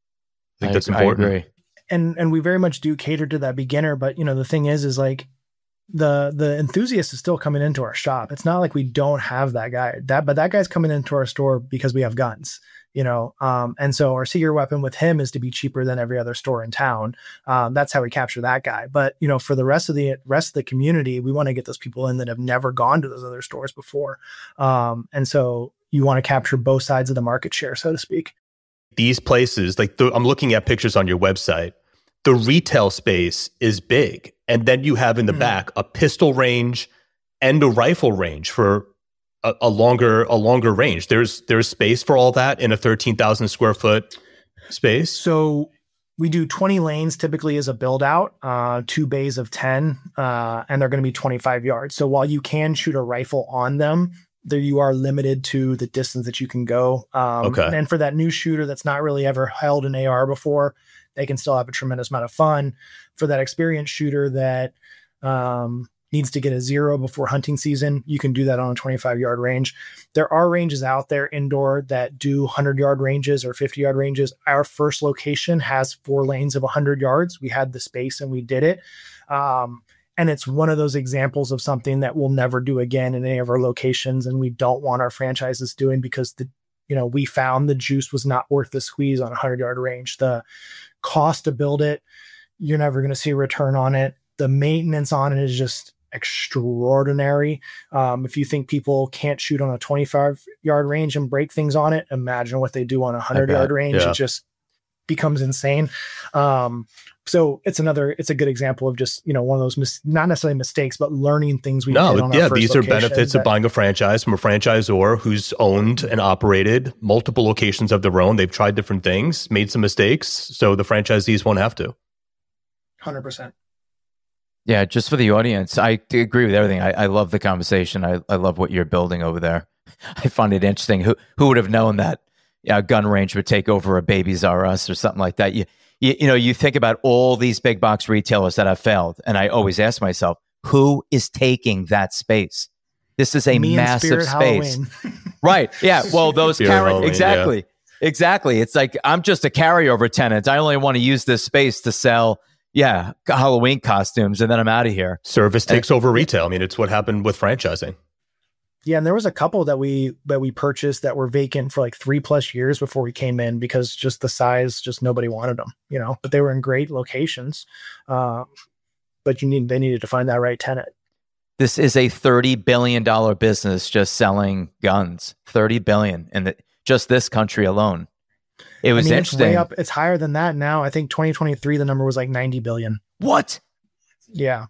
I think I, that's important. I agree. And and we very much do cater to that beginner. But you know, the thing is, is like the the enthusiast is still coming into our shop. It's not like we don't have that guy. That but that guy's coming into our store because we have guns. You know, um, and so our secret weapon with him is to be cheaper than every other store in town. Um, that's how we capture that guy. But you know, for the rest of the rest of the community, we want to get those people in that have never gone to those other stores before. Um, and so you want to capture both sides of the market share, so to speak. These places, like the, I'm looking at pictures on your website. The retail space is big, and then you have in the mm-hmm. back a pistol range and a rifle range for A, a longer a longer range. There's there's space for all that in a thirteen thousand square foot space. So we do twenty lanes typically as a build out, uh, two bays of ten, uh, and they're going to be twenty-five yards. So while you can shoot a rifle on them, there you are limited to the distance that you can go. Um, okay. And for that new shooter that's not really ever held an A R before, they can still have a tremendous amount of fun. For that experienced shooter that um, needs to get a zero before hunting season, you can do that on a twenty-five yard range. There are ranges out there indoor that do one hundred yard ranges or fifty yard ranges. Our first location has four lanes of one hundred yards. We had the space and we did it. Um, And it's one of those examples of something that we'll never do again in any of our locations. And we don't want our franchises doing, because the, you know, we found the juice was not worth the squeeze on a hundred yard range. The cost to build it, you're never going to see a return on it. The maintenance on it is just extraordinary. Um, if you think people can't shoot on a twenty-five yard range and break things on it, imagine what they do on a hundred yard range. Yeah. It just becomes insane. Um, so it's another, it's a good example of just, you know, one of those, mis- not necessarily mistakes, but learning things we no, did on yeah, our first these location are benefits that, of buying a franchise from a franchisor who's owned and operated multiple locations of their own. They've tried different things, made some mistakes, so the franchisees won't have to. one hundred percent. Yeah, just for the audience, I agree with everything. I, I love the conversation. I, I love what you're building over there. I find it interesting. Who who would have known that yeah, a gun range would take over a Babies R Us or something like that? You, you you know, you think about all these big box retailers that have failed, and I always ask myself, who is taking that space? This is a Me massive space, right? Yeah. Well, those carry exactly, yeah. exactly. It's like I'm just a carryover tenant. I only want to use this space to sell. Yeah, Halloween costumes, and then I'm out of here. Service takes and, over retail. I mean, it's what happened with franchising. Yeah, and there was a couple that we that we purchased that were vacant for like three plus years before we came in, because just the size, just nobody wanted them, you know. But they were in great locations, uh, but you need they needed to find that right tenant. This is a thirty billion dollar business just selling guns. Thirty billion in the, just this country alone. It was I mean, interesting. It's way up. It's higher than that now. I think twenty twenty-three, the number was like ninety billion. What? Yeah.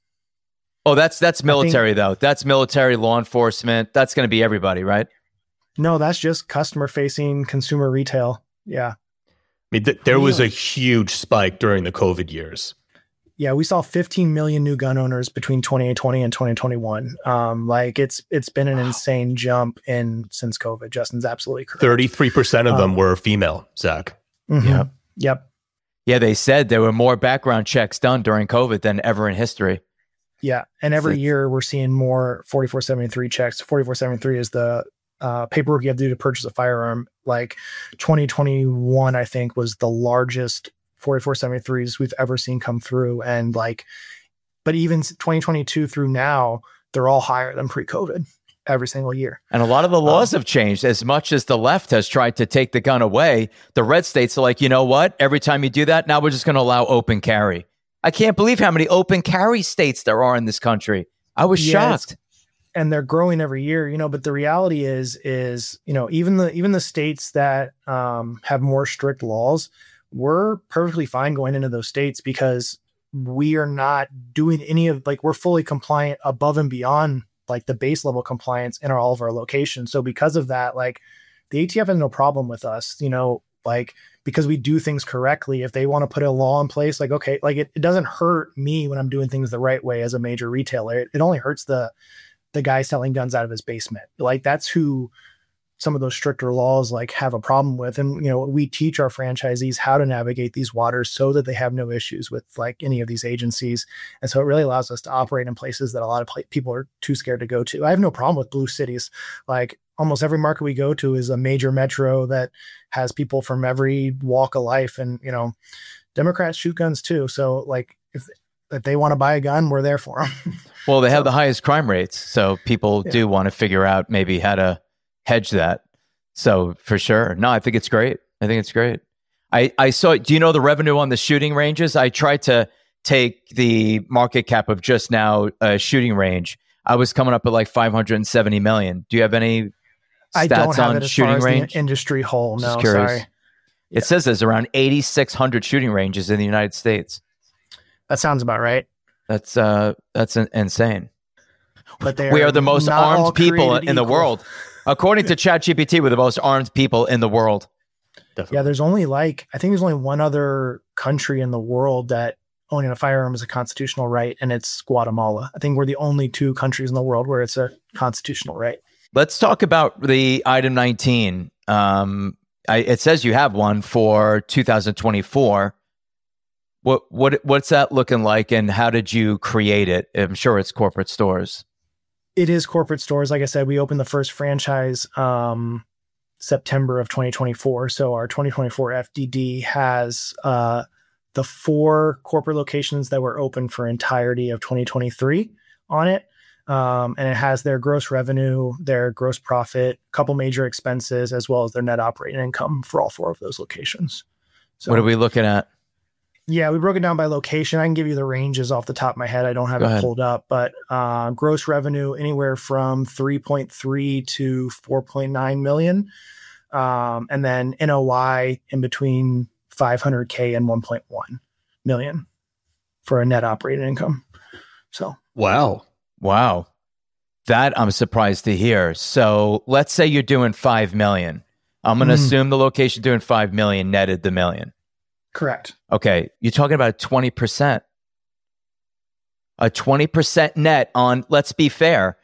Oh, that's that's military think, though. That's military, law enforcement. That's going to be everybody, right? No, that's just customer facing consumer retail. Yeah. I mean, th- there was a huge spike during the COVID years. Yeah, we saw fifteen million new gun owners between twenty twenty and twenty twenty-one. Um, like it's it's been an wow. insane jump in since COVID. Justin's absolutely correct. thirty-three percent of um, them were female, Zach. Mm-hmm. Yep. Yep. Yeah, they said there were more background checks done during COVID than ever in history. Yeah, and every year we're seeing more forty-four seventy-three checks. forty-four seventy-three is the uh, paperwork you have to do to purchase a firearm. Like twenty twenty-one, I think, was the largest forty-four seventy-threes we've ever seen come through. And like, but even twenty twenty-two through now, they're all higher than pre-COVID every single year. And a lot of the laws um, have changed. As much as the left has tried to take the gun away, the red states are like, you know what? Every time you do that, now we're just going to allow open carry. I can't believe how many open carry states there are in this country. I was yeah, shocked. And they're growing every year, you know, but the reality is, is, you know, even the, even the states that um, have more strict laws, we're perfectly fine going into those states because we are not doing any of, like, we're fully compliant above and beyond like the base level compliance in our, all of our locations. So because of that, like the A T F has no problem with us, you know, like, because we do things correctly. If they want to put a law in place, like, okay, like it, it doesn't hurt me when I'm doing things the right way as a major retailer. It, it only hurts the, the guy selling guns out of his basement. Like that's who some of those stricter laws like have a problem with. And, you know, we teach our franchisees how to navigate these waters so that they have no issues with like any of these agencies. And so it really allows us to operate in places that a lot of pl- people are too scared to go to. I have no problem with blue cities. Like almost every market we go to is a major metro that has people from every walk of life. And, you know, Democrats shoot guns too. So like if, if they want to buy a gun, we're there for them. Well, they so, have the highest crime rates. So people yeah. do want to figure out maybe how to hedge that. So for sure. No, I think it's great. I think it's great. I, I saw, do you know the revenue on the shooting ranges? I tried to take the market cap of just now a shooting range. I was coming up at like five hundred seventy million. Do you have any stats I don't have on it as shooting far as range? The industry whole. No, sorry. It yeah. says there's around eighty-six hundred shooting ranges in the United States. That sounds about right. That's uh, that's in- insane. But we are the most armed people in equal. the world. According to ChatGPT, we're the most armed people in the world. Definitely. Yeah, there's only like, I think there's only one other country in the world that owning a firearm is a constitutional right, and it's Guatemala. I think we're the only two countries in the world where it's a constitutional right. Let's talk about the item nineteen. Um, I, it says you have one for two thousand twenty-four. What what what's that looking like, and how did you create it? I'm sure it's corporate stores. It is corporate stores. Like I said, we opened the first franchise um, September of twenty twenty-four. So our twenty twenty-four F D D has uh, the four corporate locations that were open for entirety of twenty twenty-three on it. Um, and it has their gross revenue, their gross profit, a couple major expenses, as well as their net operating income for all four of those locations. So, what are we looking at? Yeah, we broke it down by location. I can give you the ranges off the top of my head. I don't have Go it ahead. pulled up, but uh, gross revenue anywhere from three point three to four point nine million. Um, and then N O Y in between five hundred K and one point one million for a net operating income. So, Wow. Wow. That I'm surprised to hear. So let's say you're doing five million. I'm going to Mm. assume the location doing five million netted the million. correct. Okay. You're talking about twenty percent. A twenty percent net on, let's be fair,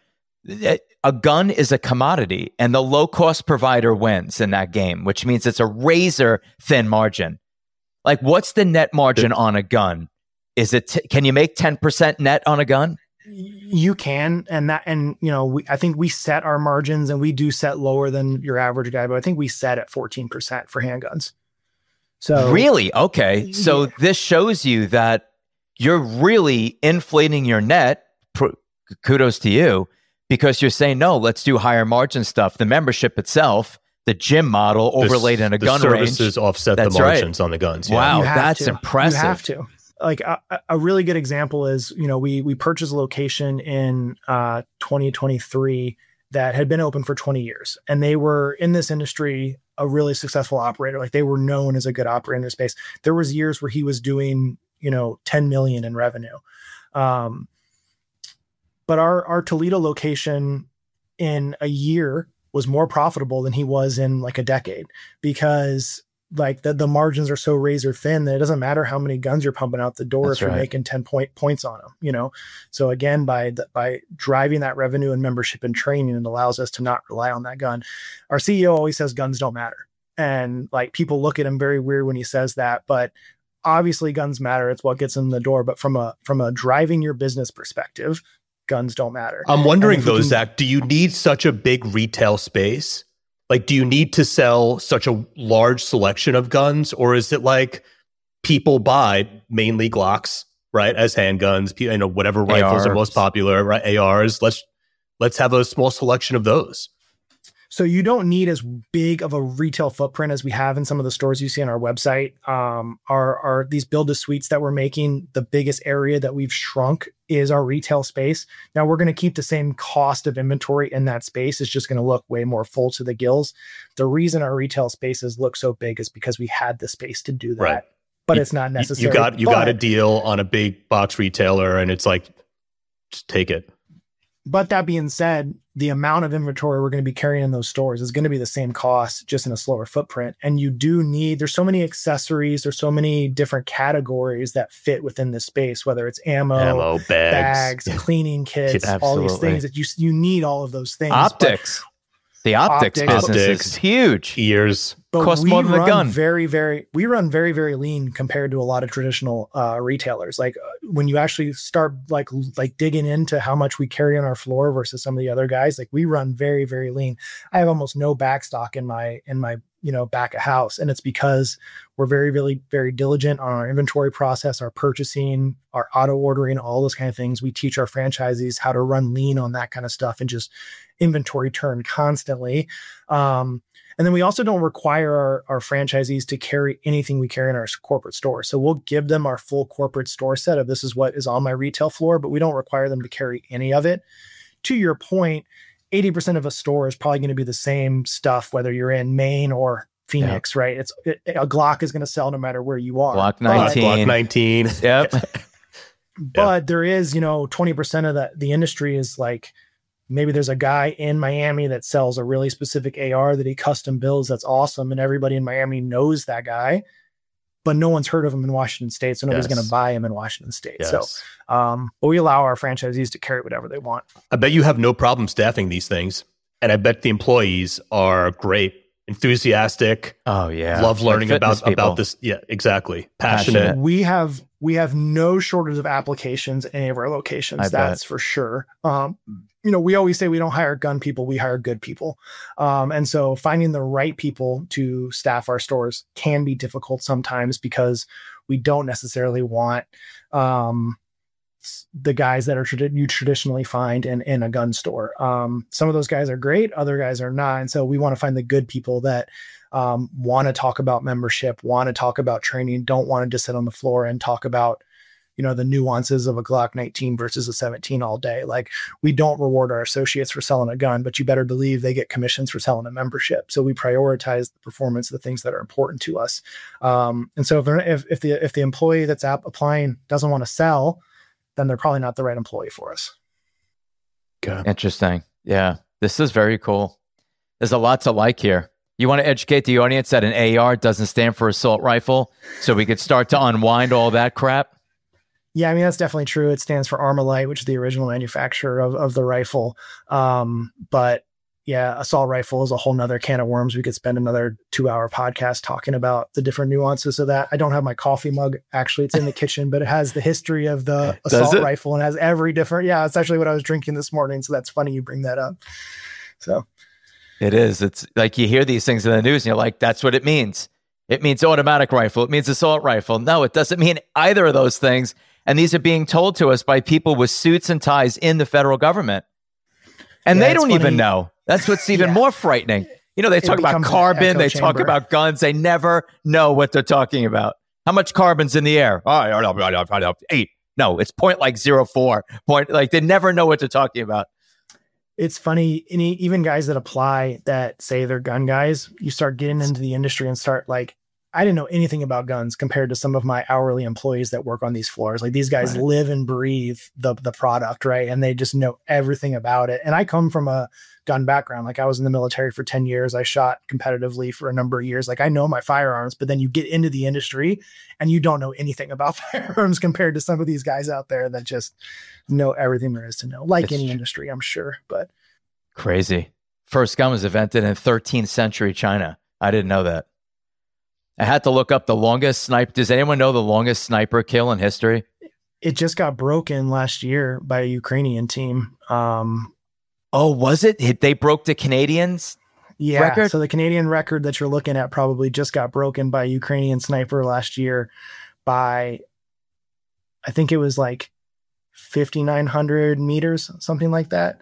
a gun is a commodity and the low cost provider wins in that game, which means it's a razor thin margin. Like, what's the net margin on a gun? Is it, t- can you make ten percent net on a gun? You can, and that, and you know, we, I think we set our margins, and we do set lower than your average guy, but I think we set at fourteen percent for handguns. So Really? Okay. So Yeah. this shows you that you're really inflating your net. Pro- kudos to you, because you're saying, no, let's do higher margin stuff. The membership itself, the gym model overlaid in a the gun services range. offset That's the right. margins on the guns. Yeah. Wow. You have that's to. impressive. You have to. Like a, a really good example is, you know, we we purchased a location in uh, twenty twenty-three that had been open for twenty years, and they were in this industry a really successful operator. Like, they were known as a good operator in their space. There was years where he was doing, you know, ten million in revenue. Um, but our our Toledo location in a year was more profitable than he was in like a decade, because like the, the margins are so razor thin that it doesn't matter how many guns you're pumping out the door That's if you're right. making ten point points on them, you know? So again, by the, by driving that revenue and membership and training, it allows us to not rely on that gun. Our C E O always says guns don't matter. And like, people look at him very weird when he says that, but obviously guns matter. It's what gets in the door. But from a, from a driving your business perspective, guns don't matter. I'm wondering And if we though, can- Zach, do you need such a big retail space? Like, do you need to sell such a large selection of guns, or is it like people buy mainly Glocks, right, as handguns? You know, whatever rifles are A Rs. most popular, right? A Rs. Let's let's have a small selection of those. So you don't need as big of a retail footprint as we have in some of the stores you see on our website. Um, our, our these build-to-suites that we're making, the biggest area that we've shrunk is our retail space. Now we're going to keep the same cost of inventory in that space. It's just going to look way more full to the gills. The reason our retail spaces look so big is because we had the space to do that. Right. But You- it's not You- necessary. You got you but, got a deal on a big box retailer, and it's like, just take it. But that being said, the amount of inventory we're going to be carrying in those stores is going to be the same cost, just in a slower footprint. And you do need, there's so many accessories, there's so many different categories that fit within this space, whether it's ammo, Ammo, bags. bags, cleaning kits, Yeah, all these absolutely. things that you you need all of those things. Optics. The optics, Optics. business Optics. is huge. Ears. But Costs we more than a run gun. Very, very, we run very, very lean compared to a lot of traditional uh, retailers. Like uh, when you actually start like like digging into how much we carry on our floor versus some of the other guys, like we run very, very lean. I have almost no back stock in my in my you know back of house, and it's because we're very, really, very diligent on our inventory process, our purchasing, our auto ordering, all those kind of things. We teach our franchisees how to run lean on that kind of stuff and just inventory turn constantly. Um, And then we also don't require our, our franchisees to carry anything we carry in our corporate store. So we'll give them our full corporate store set of this is what is on my retail floor, but we don't require them to carry any of it. To your point, eighty percent of a store is probably going to be the same stuff, whether you're in Maine or Phoenix, right? It's it, a Glock is going to sell no matter where you are. Glock But- nineteen. Glock nineteen. Yep. but there is, you know, twenty percent of the, the industry is like, maybe there's a guy in Miami that sells a really specific A R that he custom builds. That's awesome. And everybody in Miami knows that guy, but no one's heard of him in Washington State. So nobody's Yes. going to buy him in Washington State. Yes. So, um, but we allow our franchisees to carry whatever they want. I bet you have no problem staffing these things. And I bet the employees are great enthusiastic. Oh yeah, love learning like about people. about this. Yeah, exactly. Passionate. Passionate. We have we have no shortage of applications in any of our locations. I That's bet. for sure. Um, you know, we always say we don't hire gun people, we hire good people. Um, and so finding the right people to staff our stores can be difficult sometimes because we don't necessarily want um, the guys that are trad- you traditionally find in, in a gun store. Um, some of those guys are great, other guys are not. And so we want to find the good people that um, want to talk about membership, want to talk about training, don't want to just sit on the floor and talk about, you know, the nuances of a Glock nineteen versus a seventeen all day. Like, we don't reward our associates for selling a gun, but you better believe they get commissions for selling a membership. So we prioritize the performance of the things that are important to us. Um, and so if, if, if the, if the employee that's app applying doesn't want to sell, then they're probably not the right employee for us. Okay. Interesting. Yeah, this is very cool. There's a lot to like here. You want to educate the audience that an A R doesn't stand for assault rifle, so we could start to unwind all that crap? Yeah, I mean, that's definitely true. It stands for Armalite, which is the original manufacturer of, of the rifle. Um, but yeah, assault rifle is a whole nother can of worms. We could spend another two hour podcast talking about the different nuances of that. I don't have my coffee mug. Actually, it's in the kitchen, but it has the history of the assault rifle and has every different, yeah, it's actually what I was drinking this morning. So that's funny you bring that up. So it is. It's like you hear these things in the news and you're like, that's what it means. It means automatic rifle. It means assault rifle. No, it doesn't mean either of those things. And these are being told to us by people with suits and ties in the federal government. And yeah, they don't funny. even know. That's what's even yeah. more frightening. You know, they talk about carbon, they chamber. talk about guns. They never know what they're talking about. How much carbon's in the air? Oh, eight. No, it's point like zero four. Point like they never know what they're talking about. It's funny. Any, even guys that apply that say they're gun guys, you start getting into the industry and start like, I didn't know anything about guns compared to some of my hourly employees that work on these floors. Like, these guys right. live and breathe the the product, right? And they just know everything about it. And I come from a gun background. Like, I was in the military for ten years. I shot competitively for a number of years. Like, I know my firearms, but then you get into the industry and you don't know anything about firearms compared to some of these guys out there that just know everything there is to know, like it's any industry, I'm sure. But crazy. First gun was invented in thirteenth century China. I didn't know that. I had to look up the longest sniper. Does anyone know the longest sniper kill in history? It just got broken last year by a Ukrainian team. Um, oh, was it? They broke the Canadians' yeah, record? So the Canadian record that you're looking at probably just got broken by a Ukrainian sniper last year by, I think it was like fifty-nine hundred meters, something like that.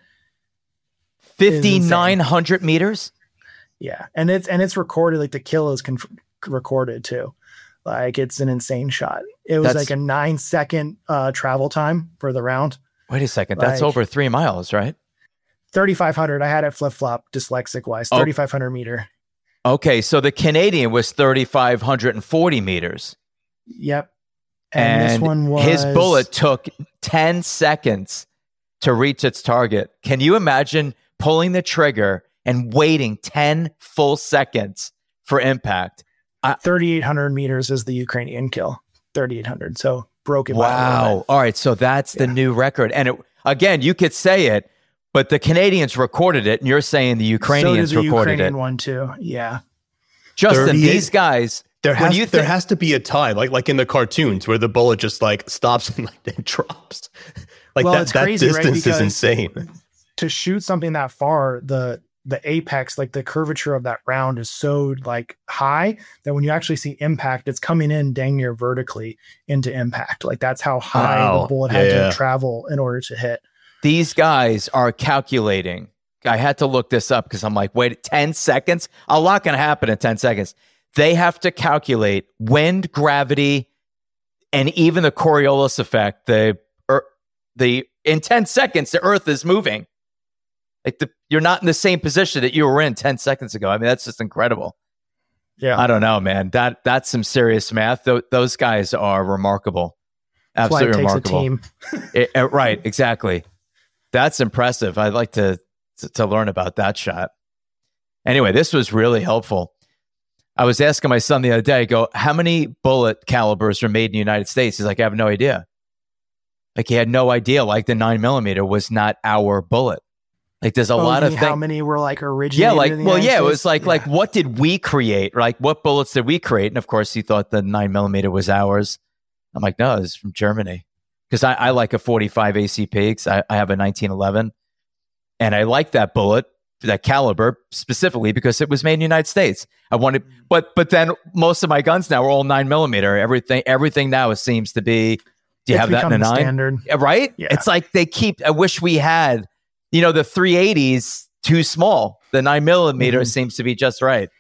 fifty-nine hundred meters? Yeah. And it's, and it's recorded, like the kill is conf- recorded too. Like, it's an insane shot. It was That's, like a nine second uh, travel time for the round. Wait a second. That's like, over three miles, right? thirty-five hundred. I had it flip flop dyslexic wise, oh. thirty-five hundred meter. Okay. So the Canadian was three thousand five hundred forty meters. Yep. And, and this one was, his bullet took ten seconds to reach its target. Can you imagine pulling the trigger and waiting ten full seconds for impact? Uh, thirty-eight hundred meters is the Ukrainian kill. thirty-eight hundred. So broken. Wow. All right. So that's yeah. the new record. And it, again, you could say it, but the Canadians recorded it, and you're saying the Ukrainians so did the recorded Ukrainian it. one too. Yeah. Justin, these guys. There has, you th- there has to be a time, like like in the cartoons, where the bullet just like stops and like then drops. Like well, that, it's that crazy, distance right? is insane. To shoot something that far, the the apex, like the curvature of that round is so like high that when you actually see impact, it's coming in dang near vertically into impact. Like, that's how high wow. the bullet yeah, had yeah. to travel in order to hit. These guys are calculating. I had to look this up because I'm like, wait, ten seconds? A lot can happen in ten seconds. They have to calculate wind, gravity, and even the Coriolis effect. The er, the in ten seconds, the Earth is moving. Like the, you're not in the same position that you were in ten seconds ago. I mean, that's just incredible. Yeah, I don't know, man. That that's some serious math. Th- those guys are remarkable. Absolutely that's why it remarkable. Takes a team. it, it, right, exactly. That's impressive. I'd like to, to to learn about that shot. Anyway, this was really helpful. I was asking my son the other day, I go, how many bullet calibers are made in the United States? He's like, I have no idea. Like, he had no idea. Like, the nine millimeter was not our bullet. Like there's a oh, lot of how things. many were like originated? Yeah, like in the well, United yeah, it States? was like yeah. like what did we create? Like what bullets did we create? And of course, he thought the nine millimeter was ours. I'm like, no, it's from Germany because I, I like a forty-five A C P because I, I have a nineteen eleven, and I like that bullet, that caliber specifically because it was made in the United States. I wanted, but but then most of my guns now are all nine millimeter. Everything everything now seems to be. Do you It's have that in a become the nine? standard. Yeah, right? Yeah. It's like they keep. I wish we had, you know, the three eighties too small. The nine millimeter Mhm. seems to be just right.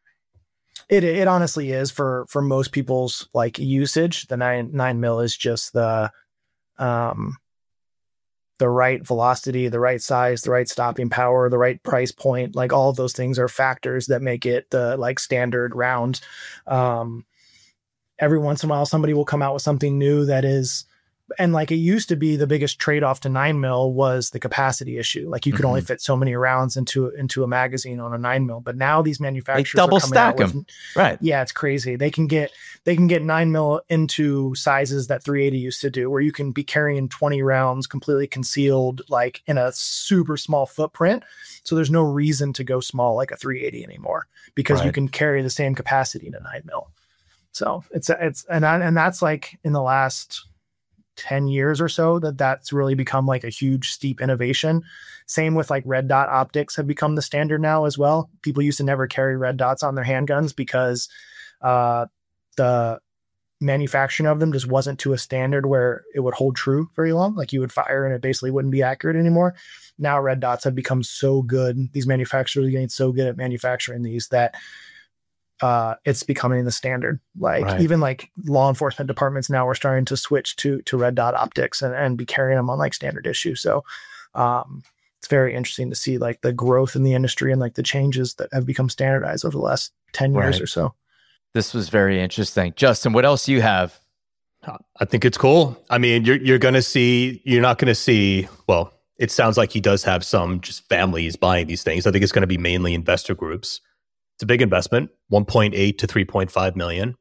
It it honestly is for for most people's like usage. The nine nine mil is just the um the right velocity, the right size, the right stopping power, the right price point. Like all of those things are factors that make it the like standard round. Um, every once in a while, somebody will come out with something new that is, and like it used to be the biggest trade-off to nine mil was the capacity issue. Like you could Mhm. only fit so many rounds into into a magazine on a nine mil. But now these manufacturers double are coming stack out with, 'em. Right. yeah, it's crazy. They can get they can get nine mil into sizes that three eighty used to do, where you can be carrying twenty rounds completely concealed, like in a super small footprint. So there's no reason to go small like a three eighty anymore because you Right. can carry the same capacity in a nine mil. So it's it's and I, and that's like in the last ten years or so that that's really become like a huge steep innovation. Same with like red dot optics have become the standard now as well. People used to never carry red dots on their handguns because uh, the manufacturing of them just wasn't to a standard where it would hold true very long. Like you would fire and it basically wouldn't be accurate anymore. Now red dots have become so good. These manufacturers are getting so good at manufacturing these that uh, it's becoming the standard. Like Right. even like law enforcement departments now are starting to switch to to red dot optics and, and be carrying them on like standard issue. So um, it's very interesting to see like the growth in the industry and like the changes that have become standardized over the last ten years Right. or so. This was very interesting. Justin, what else do you have? I think it's cool. I mean, you're you're gonna see. You're not gonna see. Well, it sounds like he does have some just families buying these things. I think it's going to be mainly investor groups. It's a big investment, one point eight to three point five million.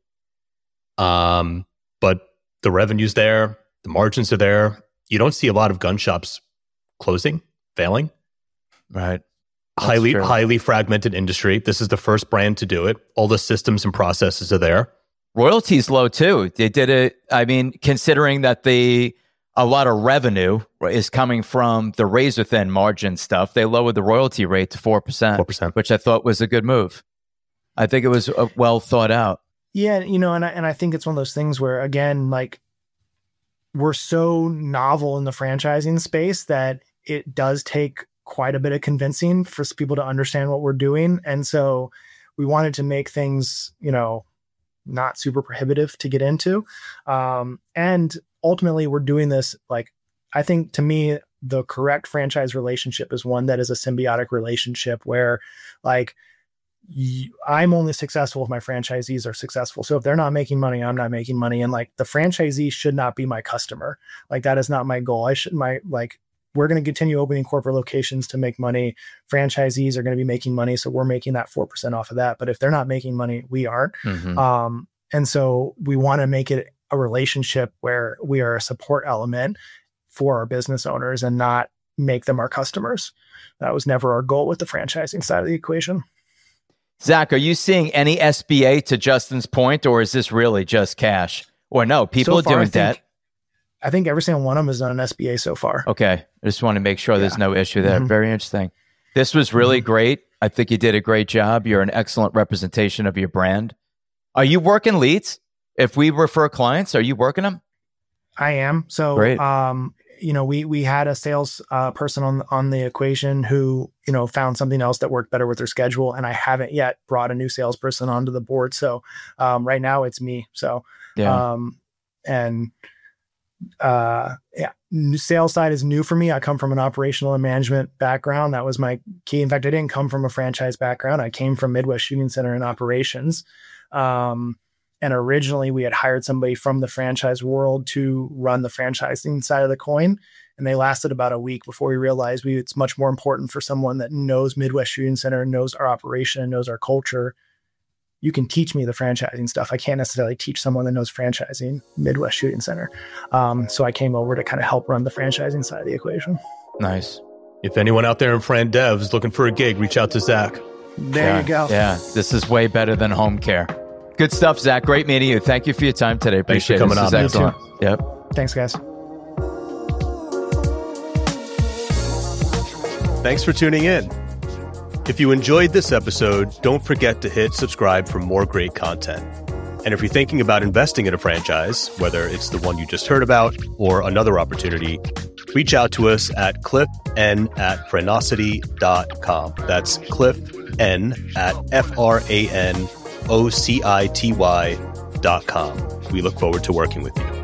Um, but the revenue's there, the margins are there. You don't see a lot of gun shops closing, failing. Right. That's highly true. highly fragmented industry. This is the first brand to do it. All the systems and processes are there. Royalties low too. They did it. I mean, considering that the a lot of revenue is coming from the razor thin margin stuff, they lowered the royalty rate to four percent, four percent. which I thought was a good move. I think it was uh, well thought out. Yeah, you know, and I, and I think it's one of those things where, again, like we're so novel in the franchising space that it does take quite a bit of convincing for people to understand what we're doing. And so we wanted to make things, you know, not super prohibitive to get into. Um, and ultimately, we're doing this, like, I think to me, the correct franchise relationship is one that is a symbiotic relationship where, like, I'm only successful if my franchisees are successful. So if they're not making money, I'm not making money. And like the franchisee should not be my customer. Like that is not my goal. I should, my, like, we're going to continue opening corporate locations to make money. Franchisees are going to be making money. So we're making that four percent off of that. But if they're not making money, we aren't. Mhm. Um, and so we want to make it a relationship where we are a support element for our business owners and not make them our customers. That was never our goal with the franchising side of the equation. Zach, are you seeing any S B A to Justin's point, or is this really just cash? Or no, people So are far, doing I think- debt. I think every single one of them has done an S B A so far. Okay. I just want to make sure there's Yeah. no issue there. Mhm. Very interesting. This was really Mhm. great. I think you did a great job. You're an excellent representation of your brand. Are you working leads? If we refer clients, are you working them? I am. So, Great. um, you know, we we had a sales uh, person on on the equation who, you know, found something else that worked better with their schedule, and I haven't yet brought a new salesperson onto the board. So, um, right now it's me. So, Yeah. um, and uh, yeah, new sales side is new for me. I come from an operational and management background. That was my key. In fact, I didn't come from a franchise background. I came from Midwest Shooting Center in operations. Um, and originally we had hired somebody from the franchise world to run the franchising side of the coin. And they lasted about a week before we realized we, it's much more important for someone that knows Midwest Shooting Center, knows our operation, knows our culture. You can teach me the franchising stuff. I can't necessarily teach someone that knows franchising Midwest Shooting Center. Um, so I came over to kind of help run the franchising side of the equation. Nice. If anyone out there in Fran Dev is looking for a gig, reach out to Zach. There yeah, you go. Yeah, this is way better than home care. Good stuff, Zach. Great meeting you. Thank you for your time today. Appreciate Thanks for coming it. This on. is excellent. Yep. Thanks, guys. Thanks for tuning in. If you enjoyed this episode, don't forget to hit subscribe for more great content. And if you're thinking about investing in a franchise, whether it's the one you just heard about or another opportunity, reach out to us at cliffn at francity dot com. That's cliffn at F R A N O C I T Y dot com. We look forward to working with you.